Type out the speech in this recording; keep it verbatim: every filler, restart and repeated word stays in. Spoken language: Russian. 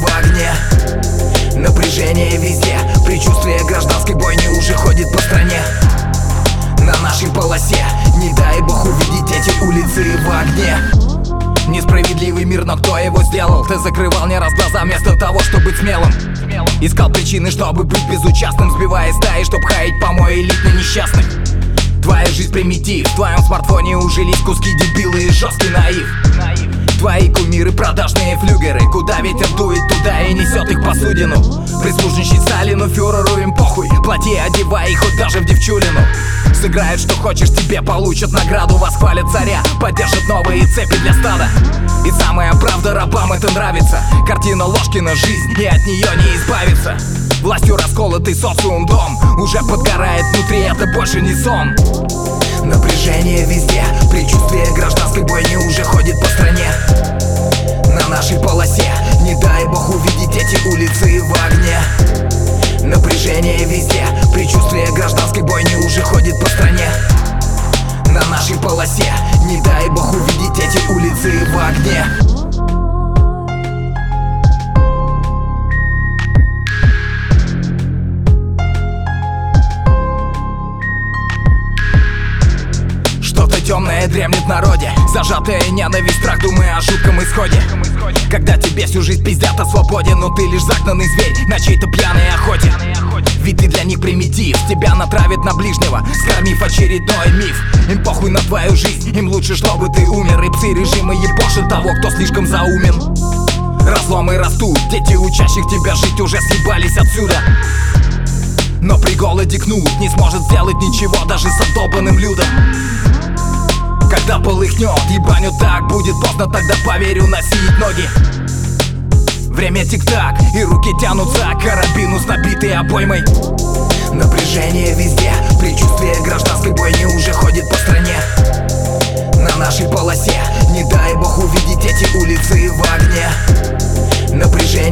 огне. Напряжение везде, предчувствие гражданской бойни уже ходит по стране. На нашей полосе, не дай бог увидеть эти улицы в огне. Несправедливый мир, но кто его сделал? Ты закрывал не раз глаза вместо того, чтобы быть смелым. Искал причины, чтобы быть безучастным, сбивая стаи, чтоб хаять помой элитно несчастных. Твоя жизнь примитив, в твоем смартфоне ужились куски дебилы и жесткий наив. Твои кумиры продажные флюгеры, куда ветер дует, туда и несет их посудину. Прислужничать Сталину, фюреру им похуй, плати, одевай их хоть даже в девчулину. Сыграют, что хочешь, тебе получат награду, восхвалят царя, поддержат новые цепи для стада. И самая правда, рабам это нравится. Картина Ложкина, жизнь, и от нее не избавиться. Властью расколотый социум дом уже подгорает внутри, это больше не сон. Напряжение везде, предчувствие гражданской бойни уже ходит по стране. На нашей полосе, не дай бог увидеть эти улицы в огне. Напряжение везде, предчувствие гражданской бойни уже ходит по стране. На нашей полосе, не дай бог увидеть эти улицы в огне. Темное дремлет в народе, зажатая ненависть, страх, думая о жутком исходе. Когда тебе всю жизнь пиздят о свободе, но ты лишь загнанный зверь на чьей-то пьяной охоте. Ведь ты для них примитив, тебя натравят на ближнего, скормив очередной миф. Им похуй на твою жизнь, им лучше, чтобы ты умер. И псы режима ебошат того, кто слишком заумен. Разломы растут, дети учащих тебя жить уже съебались отсюда. Но при голоде кнут не сможет сделать ничего даже с отдолбанным людом. Когда полыхнет, ебаню так, будет поздно, тогда поверю носить ноги. Время тик-так, и руки тянутся к карабину с набитой обоймой. Напряжение везде, предчувствие гражданской бойни уже ходит по стране. На нашей полосе, не дай бог увидеть эти улицы в огне. Напряжение